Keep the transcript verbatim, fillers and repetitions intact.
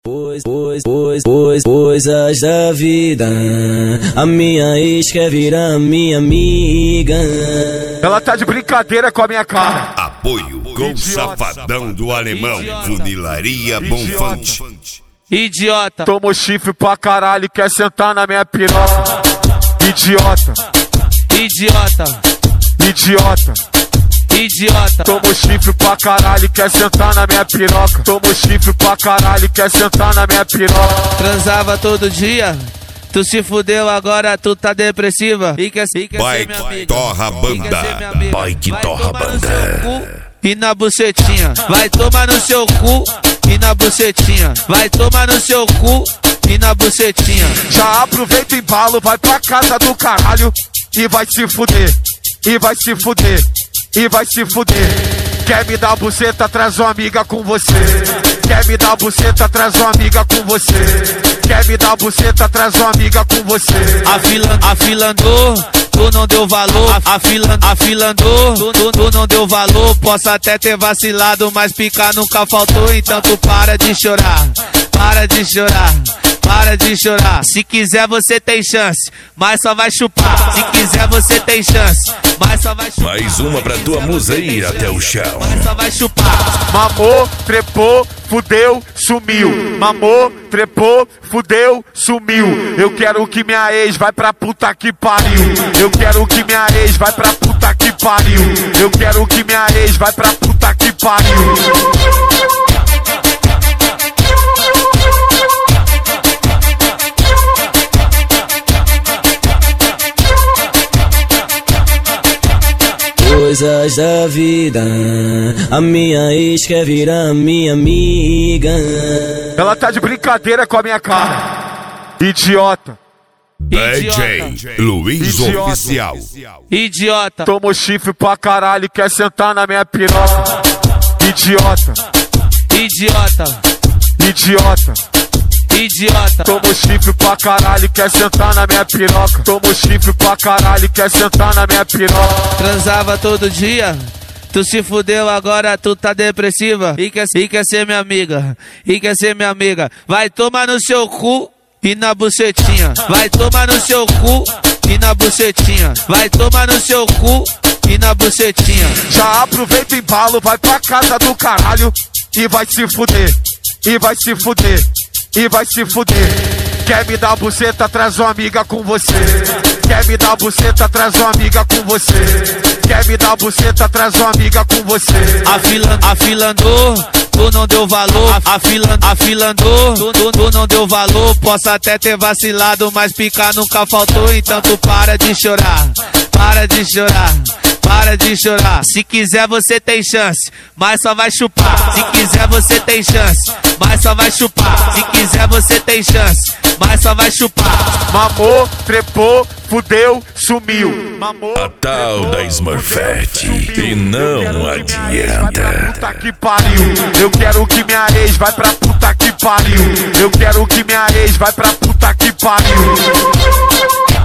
Pois, pois, pois, pois, coisas da vida. A minha ex quer virar minha amiga. Ela tá de brincadeira com a minha cara. Apoio com Safadão do Alemão. Funilaria Bonfante. Idiota. Tomou chifre pra caralho e quer sentar na minha piroca. Idiota. Idiota. Idiota. Idiota. Tomou chifre pra caralho e quer sentar na minha piroca. Tomou chifre pra caralho e quer sentar na minha piroca. Transava todo dia. Tu se fudeu, agora tu tá depressiva. E quer, e quer Vai ser minha amiga. torra banda. Vai que torra banda. E na bucetinha. Vai tomar no seu cu. E na bucetinha. Vai tomar no seu cu. E na bucetinha. Já aproveita o embalo, vai pra casa do caralho. E vai se fuder. E vai se fuder. E vai se fuder. Quer me dar buceta, traz uma amiga com você. Quer me dar buceta, traz uma amiga com você. Quer me dar buceta, traz uma amiga com você. Afilan, afilandou, tu não deu valor. Afilan, afilandou, tu, tu, tu não deu valor. Posso até ter vacilado, mas picar nunca faltou. Então tu para de chorar, para de chorar. Para de chorar, se quiser você tem chance, mas só vai chupar. Se quiser você tem chance, mas só vai chupar. Mais uma pra tua musa ir até o chão. Mas só vai chupar. Mamou, trepou, fudeu, sumiu. Mamou, trepou, fudeu, sumiu. Eu quero que minha ex vai pra puta que pariu. Eu quero que minha ex vai pra puta que pariu. Eu quero que minha ex vai pra puta que pariu. Coisas da vida. A minha ex quer virar minha amiga. Ela tá de brincadeira com a minha cara. Idiota. D J Luiz Idiota. Oficial. Idiota. Tomou chifre pra caralho e quer sentar na minha piroca. Idiota. Idiota. Idiota. Idiota. Tomou chifre pra caralho e quer sentar na minha piroca. Tomou chifre pra caralho e quer sentar na minha piroca. Transava todo dia. Tu se fudeu, agora tu tá depressiva. E quer, e quer ser minha amiga. E quer ser minha amiga. Vai tomar no seu cu e na bucetinha. Vai tomar no seu cu e na bucetinha. Vai tomar no seu cu e na bucetinha. Já aproveita o embalo, vai pra casa do caralho. E vai se fuder. E vai se fuder. E vai se fuder. Quer me dar buceta, traz uma amiga com você. Quer me dar buceta, traz uma amiga com você. Quer me dar buceta, traz uma amiga com você. Afilan, afilandou, tu não deu valor. Afilan, afilandou, tu, tu, tu não deu valor. Posso até ter vacilado, mas picar nunca faltou. Então tu para de chorar, para de chorar. Para de chorar, se quiser você tem chance, mas só vai chupar. Se quiser você tem chance, mas só vai chupar. Se quiser você tem chance, mas só vai chupar. Mamou, trepou, fudeu, sumiu. Mamou, A tal da Smurfette. E não adianta. puta que pariu. Eu quero que minha ex vai pra puta que pariu. Eu quero que minha ex vai pra puta que pariu.